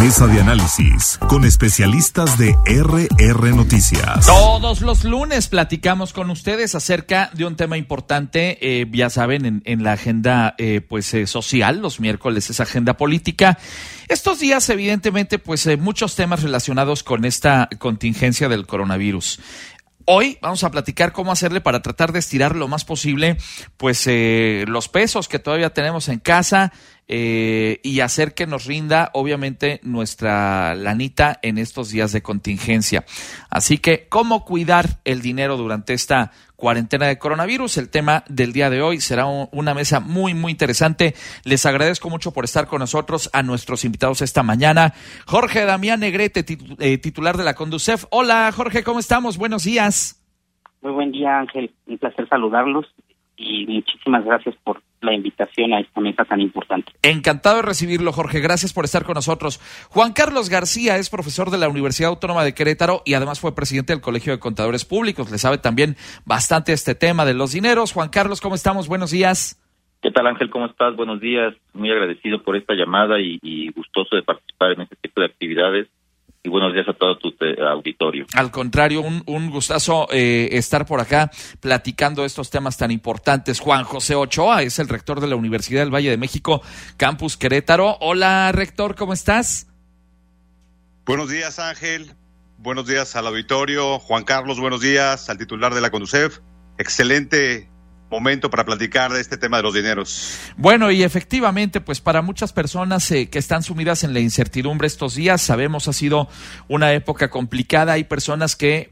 Mesa de análisis con especialistas de RR Noticias. Todos los lunes platicamos con ustedes acerca de un tema importante, ya saben, en la agenda social. Los miércoles es agenda política. Estos días, evidentemente, muchos temas relacionados con esta contingencia del coronavirus. Hoy vamos a platicar cómo hacerle para tratar de estirar lo más posible los pesos que todavía tenemos en casa y hacer que nos rinda, obviamente, nuestra lanita en estos días de contingencia. Así que, ¿cómo cuidar el dinero durante esta cuarentena de coronavirus? El tema del día de hoy será una mesa muy, muy interesante. Les agradezco mucho por estar con nosotros, a nuestros invitados esta mañana. Jorge Damián Negrete, titular de la Conducef. Hola, Jorge, ¿cómo estamos? Buenos días. Muy buen día, Ángel. Un placer saludarlos y muchísimas gracias por la invitación a esta mesa tan importante. Encantado de recibirlo, Jorge. Gracias por estar con nosotros. Juan Carlos García es profesor de la Universidad Autónoma de Querétaro y además fue presidente del Colegio de Contadores Públicos. Le sabe también bastante este tema de los dineros. Juan Carlos, ¿cómo estamos? Buenos días. ¿Qué tal, Ángel? ¿Cómo estás? Buenos días. Muy agradecido por esta llamada y gustoso de participar en este tipo de actividades. Y buenos días a todo tu auditorio. Al contrario, un gustazo estar por acá platicando estos temas tan importantes. Juan José Ochoa es el rector de la Universidad del Valle de México, Campus Querétaro. Hola, rector, ¿cómo estás? Buenos días, Ángel. Buenos días al auditorio. Juan Carlos, buenos días al titular de la Conducef. Excelente momento para platicar de este tema de los dineros. Bueno, y efectivamente, para muchas personas que están sumidas en la incertidumbre estos días, sabemos ha sido una época complicada. Hay personas que,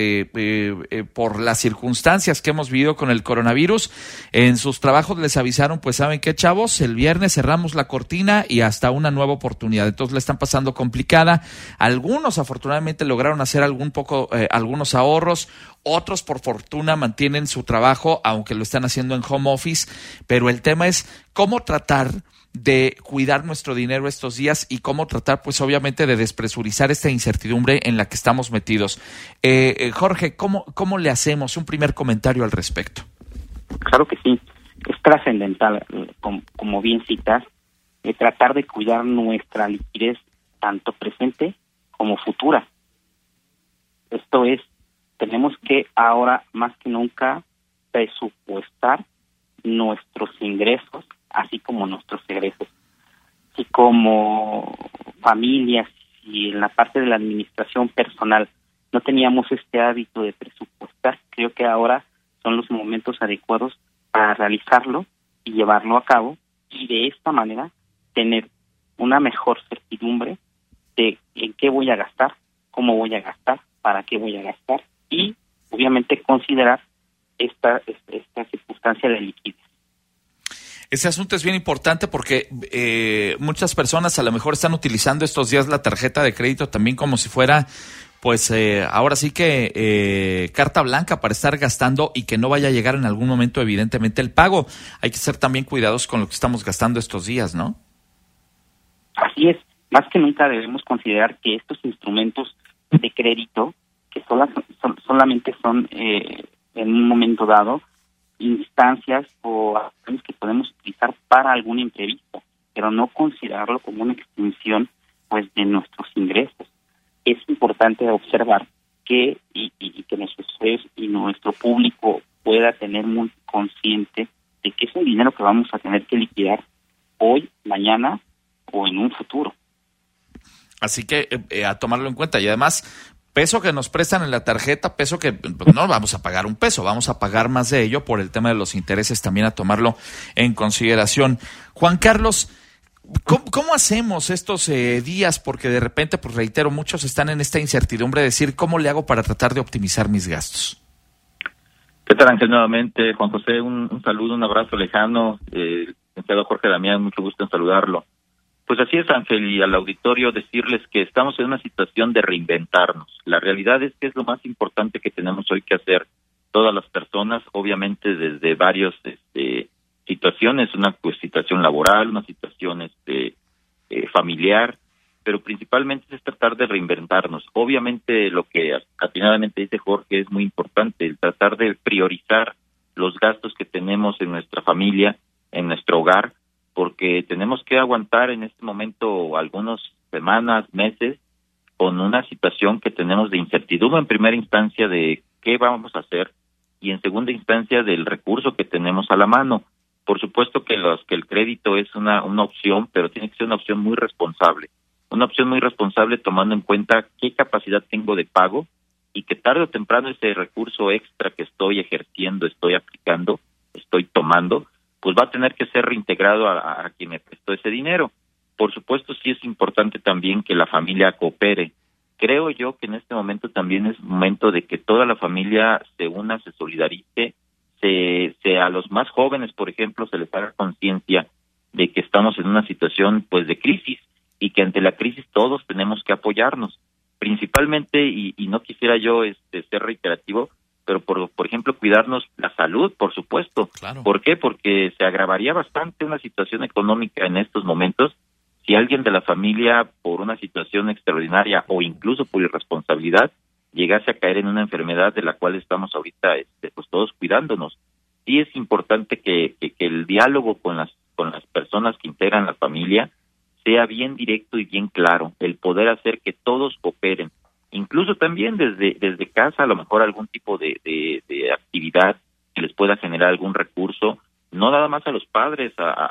por las circunstancias que hemos vivido con el coronavirus, en sus trabajos les avisaron, ¿saben qué, chavos? El viernes cerramos la cortina y hasta una nueva oportunidad. Entonces la están pasando complicada. Algunos, afortunadamente, lograron hacer algunos ahorros. Otros, por fortuna, mantienen su trabajo, aunque lo están haciendo en home office, pero el tema es cómo tratar de cuidar nuestro dinero estos días y cómo tratar, obviamente, de despresurizar esta incertidumbre en la que estamos metidos. Jorge, ¿cómo le hacemos? Un primer comentario al respecto. Claro que sí. Es trascendental, como bien citas, tratar de cuidar nuestra liquidez, tanto presente como futura. Esto es, tenemos que ahora más que nunca presupuestar nuestros ingresos, así como nuestros egresos. Y como familias y en la parte de la administración personal no teníamos este hábito de presupuestar, creo que ahora son los momentos adecuados para realizarlo y llevarlo a cabo y de esta manera tener una mejor certidumbre de en qué voy a gastar, cómo voy a gastar, para qué voy a gastar y obviamente considerar esta circunstancia de liquidez. Ese asunto es bien importante porque muchas personas a lo mejor están utilizando estos días la tarjeta de crédito también como si fuera, ahora sí que carta blanca para estar gastando y que no vaya a llegar en algún momento, evidentemente, el pago. Hay que ser también cuidadosos con lo que estamos gastando estos días, ¿no? Así es. Más que nunca debemos considerar que estos instrumentos de crédito que solamente son en un momento dado instancias o acciones que podemos utilizar para algún imprevisto, pero no considerarlo como una extensión de nuestros ingresos. Es importante observar que que nuestros usuarios y nuestro público pueda tener muy consciente de que es un dinero que vamos a tener que liquidar hoy, mañana o en un futuro. Así que a tomarlo en cuenta y además peso que nos prestan en la tarjeta, peso que no vamos a pagar un peso, vamos a pagar más de ello por el tema de los intereses, también a tomarlo en consideración. Juan Carlos, ¿cómo hacemos estos días? Porque de repente, reitero, muchos están en esta incertidumbre de decir, ¿cómo le hago para tratar de optimizar mis gastos? ¿Qué tal, Ángel? Nuevamente, Juan José, un saludo, un abrazo lejano. Licenciado Jorge Damián, mucho gusto en saludarlo. Pues así es, Ángel, y al auditorio decirles que estamos en una situación de reinventarnos. La realidad es que es lo más importante que tenemos hoy que hacer todas las personas, obviamente desde varias situaciones, una situación laboral, una situación familiar, pero principalmente es tratar de reinventarnos. Obviamente lo que atinadamente dice Jorge es muy importante, el tratar de priorizar los gastos que tenemos en nuestra familia, en nuestro hogar, porque tenemos que aguantar en este momento algunas semanas, meses, con una situación que tenemos de incertidumbre en primera instancia de qué vamos a hacer y en segunda instancia del recurso que tenemos a la mano. Por supuesto que el crédito es una opción, pero tiene que ser una opción muy responsable. Una opción muy responsable tomando en cuenta qué capacidad tengo de pago y que tarde o temprano ese recurso extra que estoy ejerciendo, estoy aplicando, estoy tomando, pues va a tener que ser reintegrado a quien me prestó ese dinero. Por supuesto, sí es importante también que la familia coopere. Creo yo que en este momento también es momento de que toda la familia se una, se solidarice, a los más jóvenes, por ejemplo, se les haga conciencia de que estamos en una situación pues de crisis y que ante la crisis todos tenemos que apoyarnos. Principalmente, y no quisiera yo ser reiterativo, pero por ejemplo cuidarnos la salud, por supuesto. Claro. ¿Por qué? Porque se agravaría bastante una situación económica en estos momentos si alguien de la familia, por una situación extraordinaria o incluso por irresponsabilidad, llegase a caer en una enfermedad de la cual estamos ahorita pues todos cuidándonos. Sí es importante que el diálogo con las personas que integran la familia sea bien directo y bien claro, el poder hacer que todos cooperen, incluso también desde casa, a lo mejor algún tipo de actividad que les pueda generar algún recurso, no nada más a los padres,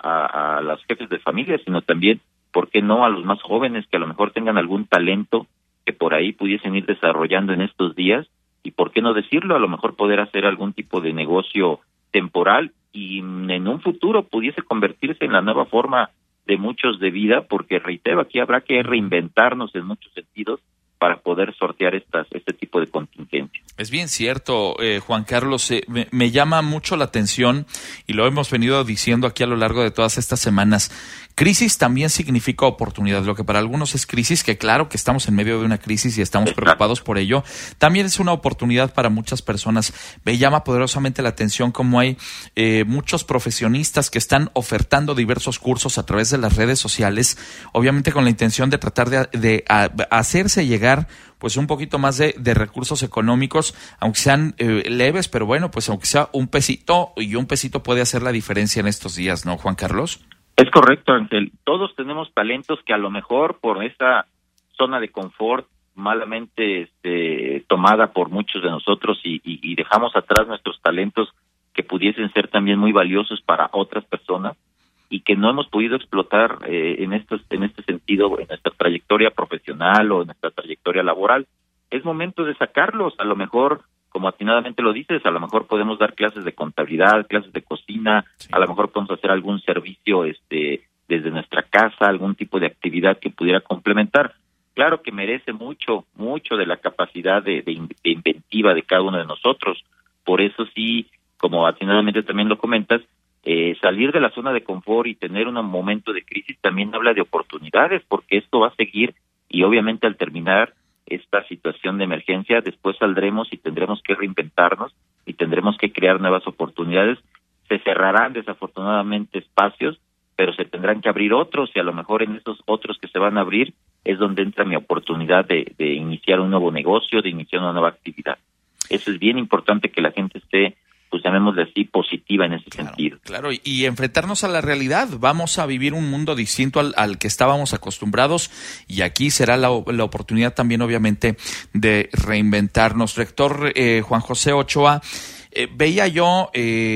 a los jefes de familia, sino también, ¿por qué no?, a los más jóvenes que a lo mejor tengan algún talento que por ahí pudiesen ir desarrollando en estos días, y por qué no decirlo, a lo mejor poder hacer algún tipo de negocio temporal y en un futuro pudiese convertirse en la nueva forma de muchos de vida, porque reitero, aquí habrá que reinventarnos en muchos sentidos para poder sortear este tipo de contingencias. Es bien cierto, Juan Carlos, me llama mucho la atención y lo hemos venido diciendo aquí a lo largo de todas estas semanas. Crisis también significa oportunidad. Lo que para algunos es crisis, que claro que estamos en medio de una crisis y estamos preocupados por ello, también es una oportunidad para muchas personas. Me llama poderosamente la atención cómo hay muchos profesionistas que están ofertando diversos cursos a través de las redes sociales, obviamente con la intención de tratar de hacerse llegar pues un poquito más de recursos económicos, aunque sean leves, pero bueno, pues aunque sea un pesito, y un pesito puede hacer la diferencia en estos días, ¿no, Juan Carlos? Es correcto, Ángel. Todos tenemos talentos que a lo mejor por esa zona de confort malamente tomada por muchos de nosotros y dejamos atrás nuestros talentos que pudiesen ser también muy valiosos para otras personas y que no hemos podido explotar en este sentido en nuestra trayectoria profesional o en nuestra trayectoria laboral. Es momento de sacarlos. A lo mejor, como atinadamente lo dices, a lo mejor podemos dar clases de contabilidad, clases de cocina, sí. A lo mejor podemos hacer algún servicio desde nuestra casa, algún tipo de actividad que pudiera complementar. Claro que merece mucho de la capacidad de inventiva de cada uno de nosotros. Por eso sí, como atinadamente también lo comentas, salir de la zona de confort y tener un momento de crisis también habla de oportunidades, porque esto va a seguir y obviamente al terminar esta situación de emergencia, después saldremos y tendremos que reinventarnos y tendremos que crear nuevas oportunidades. Se cerrarán desafortunadamente espacios, pero se tendrán que abrir otros y a lo mejor en esos otros que se van a abrir es donde entra mi oportunidad de iniciar un nuevo negocio, de iniciar una nueva actividad. Eso es bien importante, que la gente esté, pues llamémosle así, positiva en ese sentido. Claro, y enfrentarnos a la realidad. Vamos a vivir un mundo distinto al que estábamos acostumbrados y aquí será la oportunidad también, obviamente, de reinventarnos. Rector Juan José Ochoa, veía yo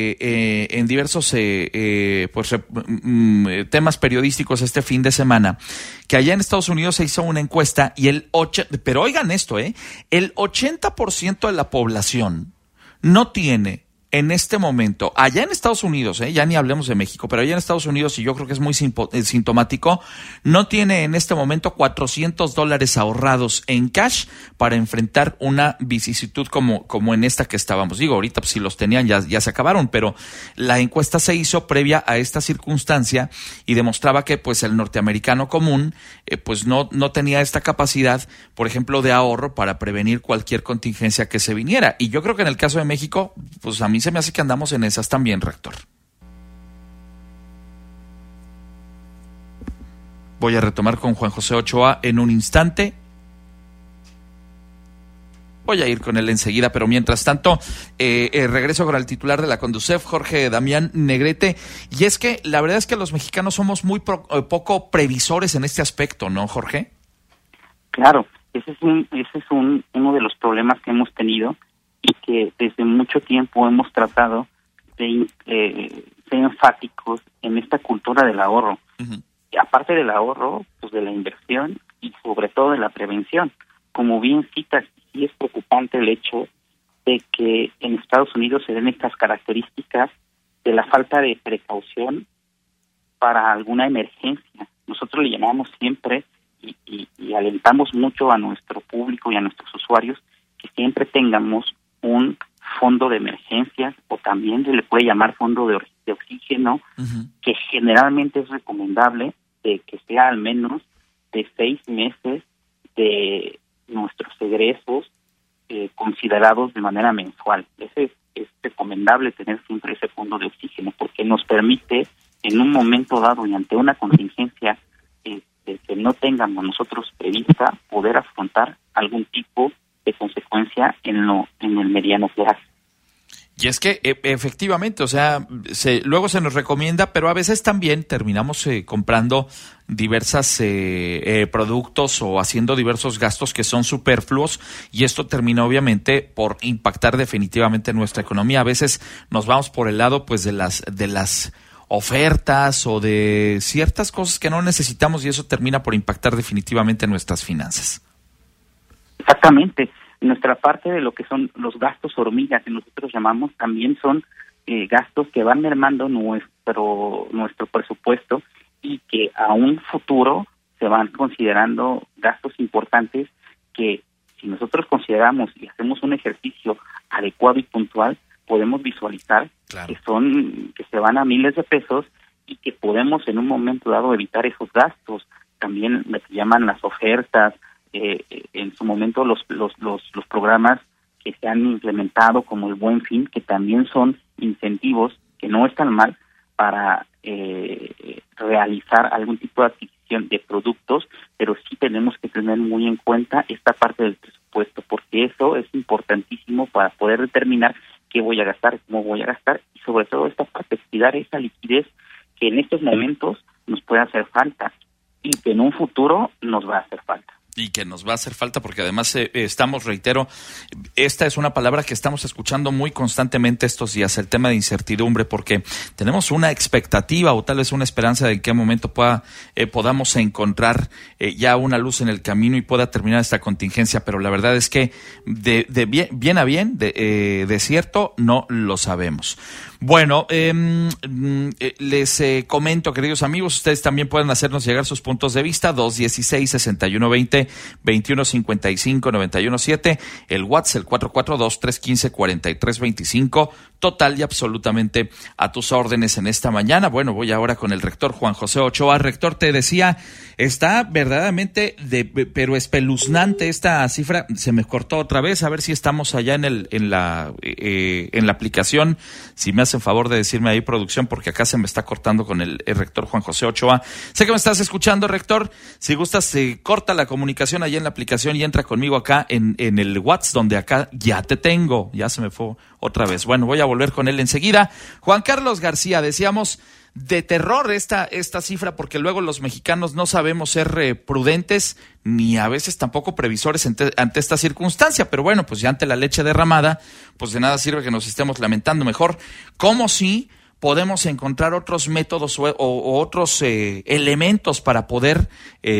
en diversos temas periodísticos este fin de semana que allá en Estados Unidos se hizo una encuesta y pero oigan esto, el 80% de la población no tiene en este momento, allá en Estados Unidos, ya ni hablemos de México, pero allá en Estados Unidos, y yo creo que es muy sintomático, no tiene en este momento $400 ahorrados en cash para enfrentar una vicisitud como en esta que estábamos. Digo, ahorita pues, si los tenían ya se acabaron, pero la encuesta se hizo previa a esta circunstancia y demostraba que pues el norteamericano común pues no tenía esta capacidad, por ejemplo, de ahorro para prevenir cualquier contingencia que se viniera. Y yo creo que en el caso de México, pues a mí se me hace que andamos en esas también, rector. Voy a retomar con Juan José Ochoa en un instante. Voy a ir con él enseguida, pero mientras tanto, regreso con el titular de la Conducef, Jorge Damián Negrete. Y es que la verdad es que los mexicanos somos muy poco previsores en este aspecto, ¿no, Jorge? Claro, ese es uno de los problemas que hemos tenido y que desde mucho tiempo hemos tratado de ser enfáticos en esta cultura del ahorro. Uh-huh. Y aparte del ahorro, pues de la inversión y sobre todo de la prevención. Como bien citas, sí es preocupante el hecho de que en Estados Unidos se den estas características de la falta de precaución para alguna emergencia. Nosotros le llamamos siempre y alentamos mucho a nuestro público y a nuestros usuarios que siempre tengamos un fondo de emergencias, o también se le puede llamar fondo de oxígeno, uh-huh, que generalmente es recomendable de que sea al menos de 6 meses de nuestros egresos considerados de manera mensual. Es recomendable tener siempre ese fondo de oxígeno porque nos permite en un momento dado y ante una contingencia que no tengamos nosotros prevista, poder afrontar algún tipo de consecuencia en el mediano plazo. Y es que efectivamente, o sea, luego se nos recomienda, pero a veces también terminamos comprando diversas productos o haciendo diversos gastos que son superfluos, y esto termina obviamente por impactar definitivamente nuestra economía. A veces nos vamos por el lado pues de las ofertas o de ciertas cosas que no necesitamos, y eso termina por impactar definitivamente nuestras finanzas. Exactamente. Nuestra parte de lo que son los gastos hormiga, que nosotros llamamos, también son gastos que van mermando nuestro presupuesto y que a un futuro se van considerando gastos importantes que, si nosotros consideramos y hacemos un ejercicio adecuado y puntual, podemos visualizar, claro, que se van a miles de pesos y que podemos en un momento dado evitar esos gastos. También lo que llaman las ofertas, en su momento los programas que se han implementado como el Buen Fin, que también son incentivos que no están mal para realizar algún tipo de adquisición de productos, pero sí tenemos que tener muy en cuenta esta parte del presupuesto, porque eso es importantísimo para poder determinar qué voy a gastar, cómo voy a gastar, y sobre todo esta parte, cuidar esa liquidez que en estos momentos nos puede hacer falta y que en un futuro nos va a hacer falta. Y que nos va a hacer falta porque además estamos, reitero, esta es una palabra que estamos escuchando muy constantemente estos días, el tema de incertidumbre, porque tenemos una expectativa o tal vez una esperanza de en qué momento podamos encontrar ya una luz en el camino y pueda terminar esta contingencia, pero la verdad es que de bien a bien, de cierto, no lo sabemos. Bueno, les comento, queridos amigos, ustedes también pueden hacernos llegar sus puntos de vista, 216-6120-2155-917, el WhatsApp, el 442-315-4325, total y absolutamente a tus órdenes en esta mañana. Bueno, voy ahora con el rector Juan José Ochoa. Rector, te decía, está verdaderamente pero espeluznante esta cifra. Se me cortó otra vez, a ver si estamos allá en la aplicación, si me hacen favor de decirme ahí, producción, porque acá se me está cortando con el rector Juan José Ochoa. Sé que me estás escuchando, rector. Si gustas, corta la comunicación allá en la aplicación y entra conmigo acá en el WhatsApp, donde acá ya te tengo. Ya se me fue otra vez. Bueno, voy a volver con él enseguida. Juan Carlos García, decíamos, de terror esta cifra, porque luego los mexicanos no sabemos ser prudentes ni a veces tampoco previsores ante esta circunstancia, pero bueno, pues ya ante la leche derramada, pues de nada sirve que nos estemos lamentando. Mejor, ¿cómo si podemos encontrar otros métodos o otros elementos para poder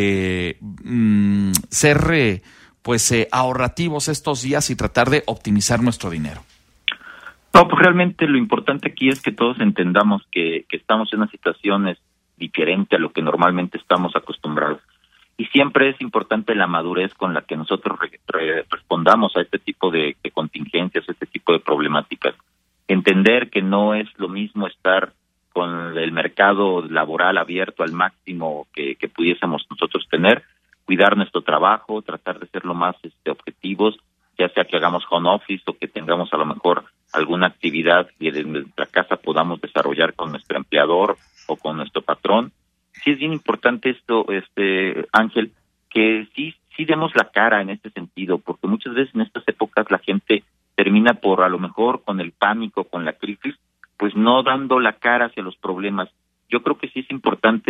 ser ahorrativos estos días y tratar de optimizar nuestro dinero? No, pues realmente lo importante aquí es que todos entendamos que estamos en una situación diferente a lo que normalmente estamos acostumbrados. Y siempre es importante la madurez con la que nosotros respondamos a este tipo de contingencias, a este tipo de problemáticas. Entender que no es lo mismo estar con el mercado laboral abierto al máximo que pudiésemos nosotros tener, cuidar nuestro trabajo, tratar de ser lo más objetivos, ya sea que hagamos home office o que tengamos a lo mejor alguna actividad que desde nuestra casa podamos desarrollar con nuestro empleador o con nuestro patrón. Sí es bien importante esto, Ángel, que sí demos la cara en este sentido, porque muchas veces en estas épocas la gente termina por, a lo mejor, con el pánico, con la crisis, pues no dando la cara hacia los problemas. Yo creo que sí es importante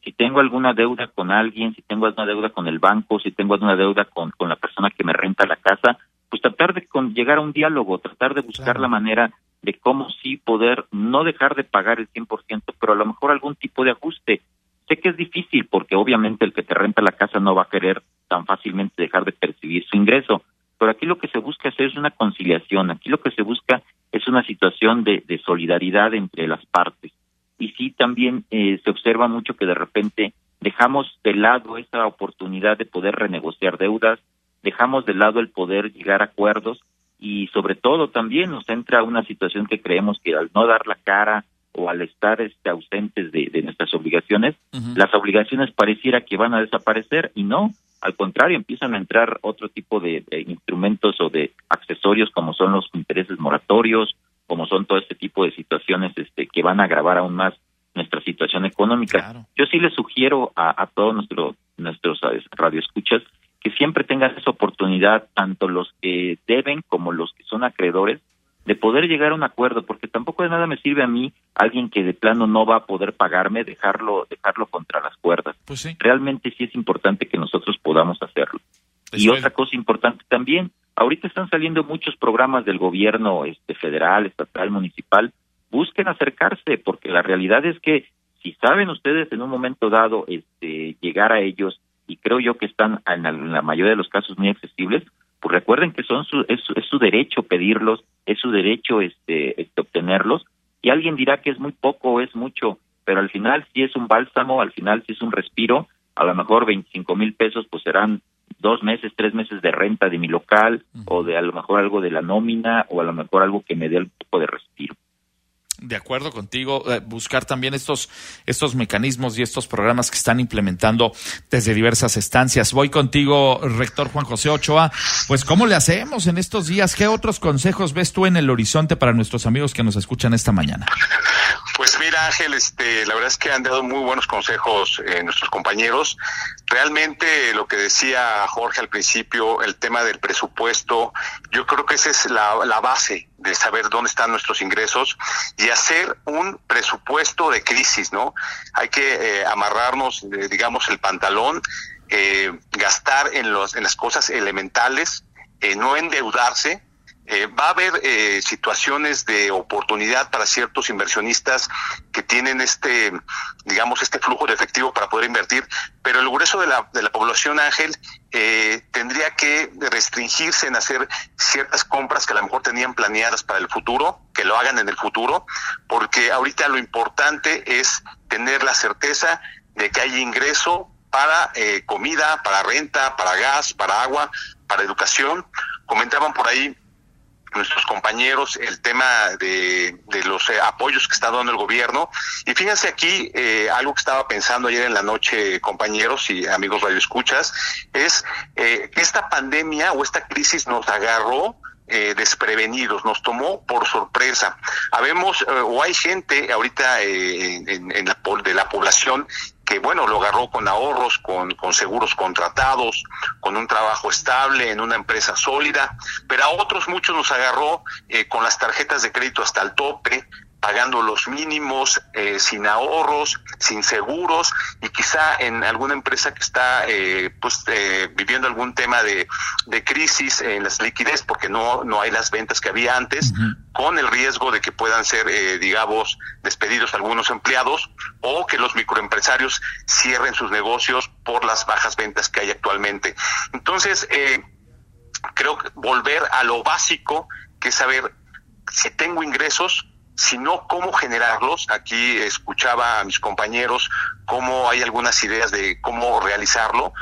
Si tengo alguna deuda con alguien, si tengo alguna deuda con el banco, si tengo alguna deuda con la persona que me renta la casa, pues tratar de llegar a un diálogo, tratar de buscar la manera de cómo sí poder no dejar de pagar el 100%, pero a lo mejor algún tipo de ajuste. Sé que es difícil porque obviamente el que te renta la casa no va a querer tan fácilmente dejar de percibir su ingreso, pero aquí lo que se busca hacer es una conciliación, aquí lo que se busca es una situación de solidaridad entre las partes. Y sí, también se observa mucho que de repente dejamos de lado esa oportunidad de poder renegociar deudas, dejamos de lado el poder llegar a acuerdos y sobre todo también nos entra una situación que creemos que al no dar la cara o al estar ausentes de nuestras obligaciones, las obligaciones pareciera que van a desaparecer y no, al contrario, empiezan a entrar otro tipo de instrumentos o de accesorios como son los intereses moratorios, como son todo este tipo de situaciones que van a agravar aún más nuestra situación económica. Claro. Yo sí les sugiero a todos nuestros radioescuchas que siempre tengan esa oportunidad, tanto los que deben como los que son acreedores, de poder llegar a un acuerdo, porque tampoco de nada me sirve a mí alguien que de plano no va a poder pagarme, dejarlo contra las cuerdas. Pues sí. Realmente sí es importante que nosotros podamos hacerlo. Y otra cosa importante también, ahorita están saliendo muchos programas del gobierno federal, estatal, municipal. Busquen acercarse, porque la realidad es que si saben ustedes en un momento dado llegar a ellos, y creo yo que están en la mayoría de los casos muy accesibles, pues recuerden que es su derecho pedirlos, es su derecho obtenerlos, y alguien dirá que es muy poco o es mucho, pero al final sí es un bálsamo, al final sí es un respiro. A lo mejor 25,000 pesos pues serán 2 meses, 3 meses de renta de mi local, o de a lo mejor algo de la nómina, o a lo mejor algo que me dé un poco de respiro. De acuerdo contigo, buscar también estos mecanismos y estos programas que están implementando desde diversas estancias. Voy contigo, rector Juan José Ochoa. Pues, ¿cómo le hacemos en estos días? ¿Qué otros consejos ves tú en el horizonte para nuestros amigos que nos escuchan esta mañana? Pues mira, Ángel, la verdad es que han dado muy buenos consejos nuestros compañeros. Realmente lo que decía Jorge al principio, el tema del presupuesto, yo creo que esa es la base de saber dónde están nuestros ingresos y hacer un presupuesto de crisis, ¿no? Hay que amarrarnos, digamos, el pantalón, gastar en las cosas elementales, no endeudarse. Va a haber situaciones de oportunidad para ciertos inversionistas que tienen este flujo de efectivo para poder invertir, pero el grueso de la población, Ángel, tendría que restringirse en hacer ciertas compras que a lo mejor tenían planeadas para el futuro, que lo hagan en el futuro, porque ahorita lo importante es tener la certeza de que hay ingreso para comida, para renta, para gas, para agua, para educación. Comentaban por ahí nuestros compañeros el tema de los apoyos que está dando el gobierno, y fíjense aquí algo que estaba pensando ayer en la noche, compañeros y amigos radioescuchas, es que esta pandemia o esta crisis nos agarró desprevenidos, nos tomó por sorpresa. Habemos o hay gente ahorita de la población que lo agarró con ahorros, con seguros contratados, con un trabajo estable, en una empresa sólida, pero a otros muchos nos agarró con las tarjetas de crédito hasta el tope, pagando los mínimos, sin ahorros, sin seguros, y quizá en alguna empresa que está viviendo algún tema de crisis en las liquidez, porque no hay las ventas que había antes, con el riesgo de que puedan ser, despedidos algunos empleados, o que los microempresarios cierren sus negocios por las bajas ventas que hay actualmente. Entonces, creo que volver a lo básico, que es saber si tengo ingresos, sino cómo generarlos. Aquí escuchaba a mis compañeros cómo hay algunas ideas de cómo realizarlo.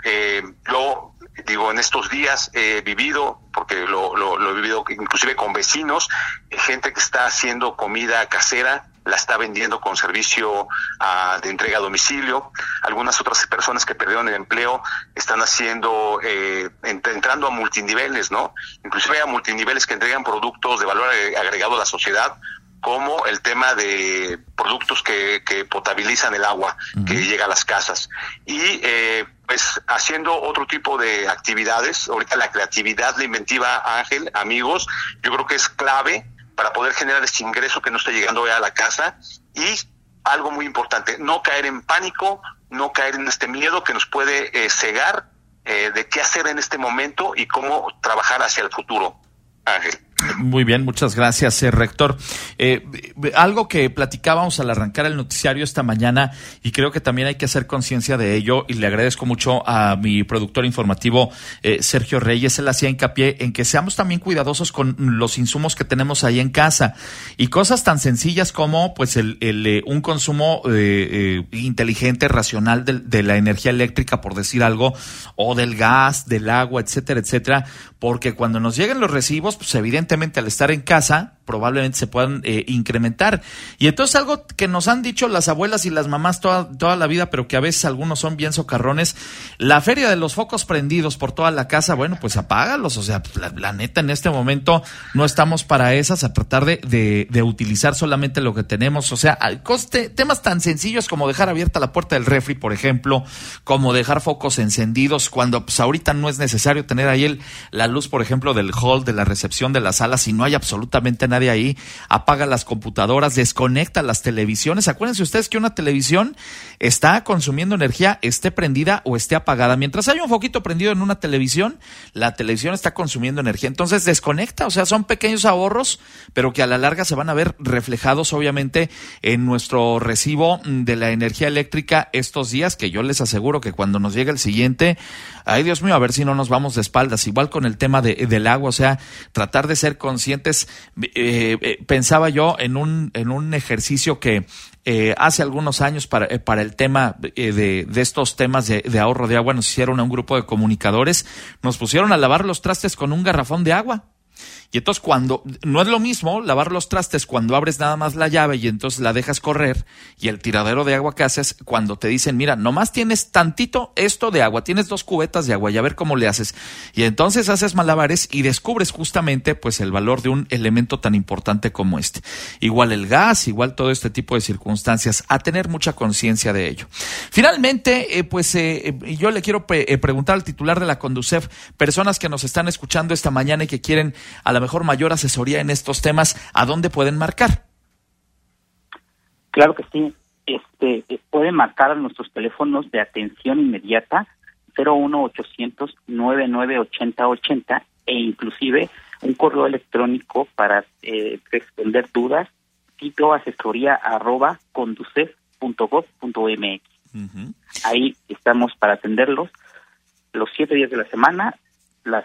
Yo digo, en estos días he vivido, porque lo he vivido inclusive con vecinos, gente que está haciendo comida casera, la está vendiendo con servicio de entrega a domicilio. Algunas otras personas que perdieron el empleo están haciendo, entrando a multiniveles, ¿no? Inclusive a multiniveles que entregan productos de valor agregado a la sociedad, como el tema de productos que potabilizan el agua que llega a las casas. Y pues haciendo otro tipo de actividades. Ahorita la creatividad, la inventiva, Ángel, amigos, yo creo que es clave para poder generar este ingreso que no está llegando a la casa. Y algo muy importante, no caer en pánico, no caer en este miedo que nos puede cegar de qué hacer en este momento y cómo trabajar hacia el futuro, Ángel. Muy bien, muchas gracias, rector. Algo que platicábamos al arrancar el noticiario esta mañana, y creo que también hay que hacer conciencia de ello, y le agradezco mucho a mi productor informativo, Sergio Reyes. Él hacía hincapié en que seamos también cuidadosos con los insumos que tenemos ahí en casa, y cosas tan sencillas como pues un consumo inteligente, racional de la energía eléctrica, por decir algo, o del gas, del agua, etcétera, etcétera, porque cuando nos lleguen los recibos, pues evidentemente al estar en casa probablemente se puedan incrementar. Y entonces algo que nos han dicho las abuelas y las mamás toda la vida, pero que a veces algunos son bien socarrones: la feria de los focos prendidos por toda la casa, bueno, pues apágalos. O sea, la neta, en este momento no estamos para esas, a tratar de utilizar solamente lo que tenemos. O sea, temas tan sencillos como dejar abierta la puerta del refri, por ejemplo, como dejar focos encendidos cuando pues ahorita no es necesario tener ahí la luz, por ejemplo, del hall, de la recepción de la sala, si no hay absolutamente nadie ahí. Apaga las computadoras, desconecta las televisiones. Acuérdense ustedes que una televisión está consumiendo energía, esté prendida o esté apagada. Mientras haya un foquito prendido en una televisión, la televisión está consumiendo energía. Entonces desconecta. O sea, son pequeños ahorros, pero que a la larga se van a ver reflejados obviamente en nuestro recibo de la energía eléctrica estos días, que yo les aseguro que cuando nos llegue el siguiente, ay Dios mío, a ver si no nos vamos de espaldas. Igual con el tema del agua, o sea, tratar de ser conscientes. Pensaba yo en un ejercicio que hace algunos años para el tema de estos temas de ahorro de agua, nos hicieron a un grupo de comunicadores, nos pusieron a lavar los trastes con un garrafón de agua. Y entonces no es lo mismo lavar los trastes cuando abres nada más la llave y entonces la dejas correr, y el tiradero de agua que haces cuando te dicen, mira, nomás tienes tantito esto de agua, tienes 2 cubetas de agua y a ver cómo le haces. Y entonces haces malabares y descubres justamente pues el valor de un elemento tan importante como este. Igual el gas, igual todo este tipo de circunstancias, a tener mucha conciencia de ello. Finalmente, yo le quiero preguntar al titular de la Conducef, personas que nos están escuchando esta mañana y que quieren a la mejor mayor asesoría en estos temas, ¿a dónde pueden marcar? Claro que sí. Pueden marcar a nuestros teléfonos de atención inmediata 01800 998080 e inclusive un correo electrónico para responder dudas, sitio@conducef.gov.mx. Uh-huh. Ahí estamos para atenderlos los 7 días de la semana, las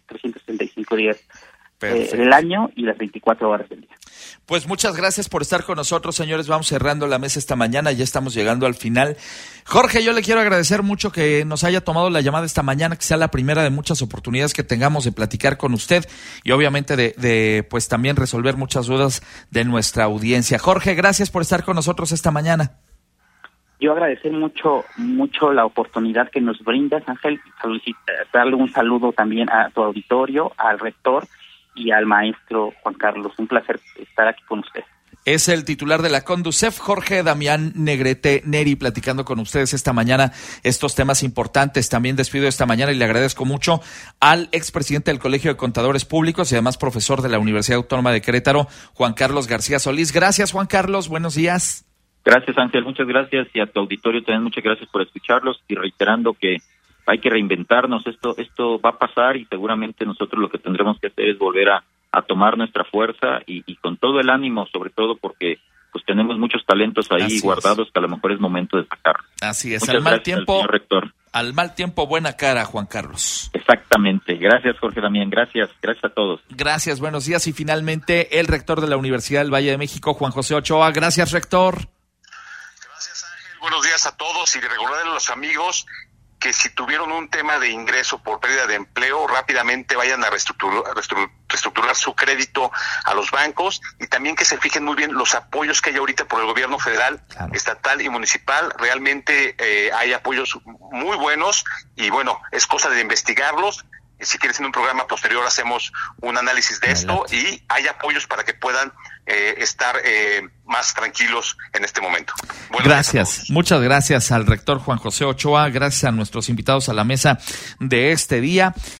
365 días del año y las 24 horas del día. Pues muchas gracias por estar con nosotros, señores. Vamos cerrando la mesa esta mañana, ya estamos llegando al final. Jorge, yo le quiero agradecer mucho que nos haya tomado la llamada esta mañana, que sea la primera de muchas oportunidades que tengamos de platicar con usted y obviamente de pues también resolver muchas dudas de nuestra audiencia. Jorge, gracias por estar con nosotros esta mañana. Yo agradecer mucho la oportunidad que nos brindas, Ángel, darle un saludo también a tu auditorio, al rector y al maestro Juan Carlos. Un placer estar aquí con usted. Es el titular de la Conducef, Jorge Damián Negrete Neri, platicando con ustedes esta mañana estos temas importantes. También despido esta mañana y le agradezco mucho al expresidente del Colegio de Contadores Públicos y además profesor de la Universidad Autónoma de Querétaro, Juan Carlos García Solís. Gracias, Juan Carlos. Buenos días. Gracias, Ángel. Muchas gracias. Y a tu auditorio también muchas gracias por escucharlos y reiterando que hay que reinventarnos. Esto va a pasar y seguramente nosotros lo que tendremos que hacer es volver a tomar nuestra fuerza y con todo el ánimo, sobre todo porque pues tenemos muchos talentos ahí guardados que a lo mejor es momento de sacarlos. Así es. Muchas gracias, señor rector. Al mal tiempo, buena cara, Juan Carlos. Exactamente. Gracias, Jorge Damián. Gracias a todos. Gracias, buenos días. Y finalmente, el rector de la Universidad del Valle de México, Juan José Ochoa. Gracias, rector. Gracias, Ángel. Buenos días a todos y recordarles a los amigos que si tuvieron un tema de ingreso por pérdida de empleo, rápidamente vayan a reestructurar su crédito a los bancos y también que se fijen muy bien los apoyos que hay ahorita por el gobierno federal, estatal y municipal. Realmente hay apoyos muy buenos y bueno, es cosa de investigarlos. Si quieres en un programa posterior hacemos un análisis de esto y hay apoyos para que puedan estar más tranquilos en este momento. Gracias, muchas gracias al rector Juan José Ochoa, gracias a nuestros invitados a la mesa de este día.